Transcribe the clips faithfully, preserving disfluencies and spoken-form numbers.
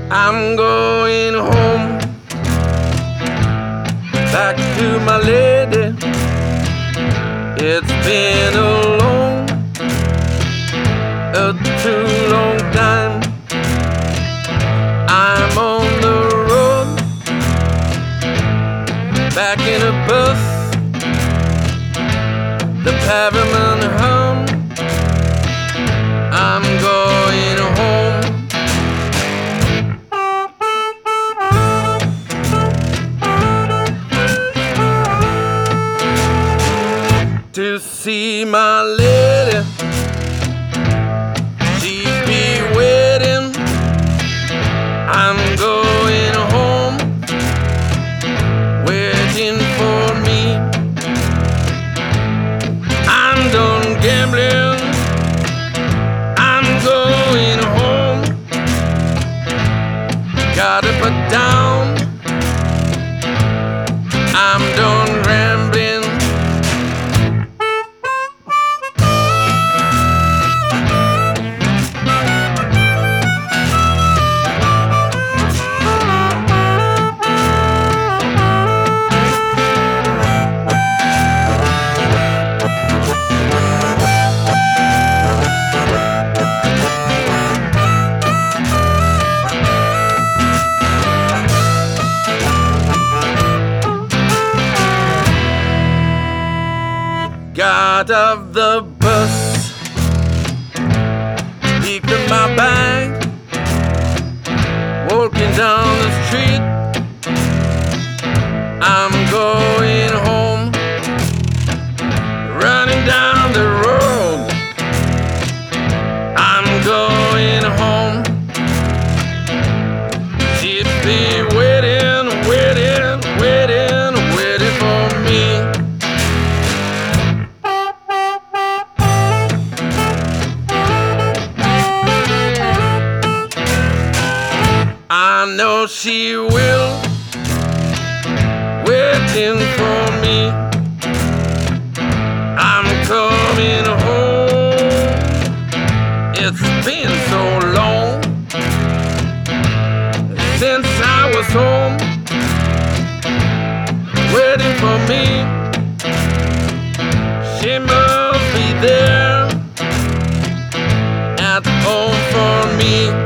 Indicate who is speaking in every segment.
Speaker 1: I'm going home, back to my lady. It's been a long, a too long time. I'm on the road, back in a bus, the pavement hum. I'm going home. To see my lady, she be waiting. I'm going home, waiting for me. I'm done gambling, I'm going home. Gotta put down, I'm done rambling. Got off the bus, picked up my bag, walking down the street. I'm going home, running down the road. I'm going home. She'd be waiting, waiting, waiting, waiting for me. I know she will, waiting for me. I'm coming home. It's been so long since I was home, waiting for me. She must be there at home for me.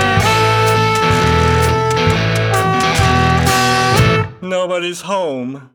Speaker 2: Nobody's home.